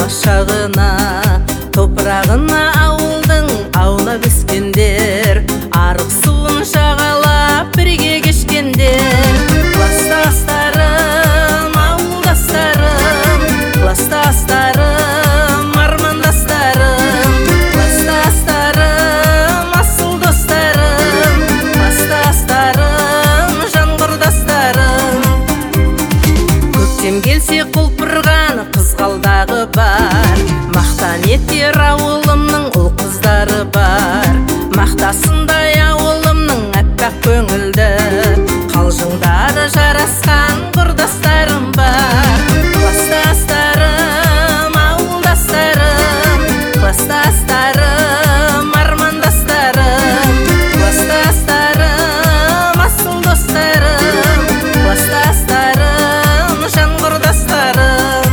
болашағына, топырағына ауылдың аулап өскендер, арық суын жағалап бірге кешкендер. Кластастарым, ауылдастарым, кластастарым, армандастарым, кластастарым, асыл достарым, кластастарым, жан құрдастарым. Көктем келсе құлпырған қызғалдағы бар, мақтан етер ауылымның ұл қыздары бар. Мақтасындай ауылымның әппақ көңілді, қалжыңдары жарасқан құрдастарым бар. Кластастарым, ауылдастарым, кластастарым, армандастарым, кластастарым, асыл достарым, кластастарым, жан құрдастарым.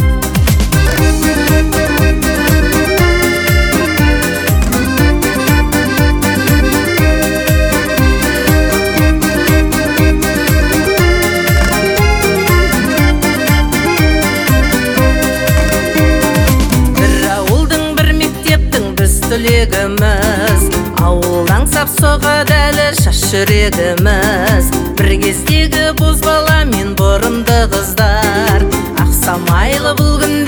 Түлегіміз ауыл аңсап соғады әлі шаш жүрегіміз. Бір кездегі бозбала мен бұрымды қыздар, ақсамайлы бұл күнде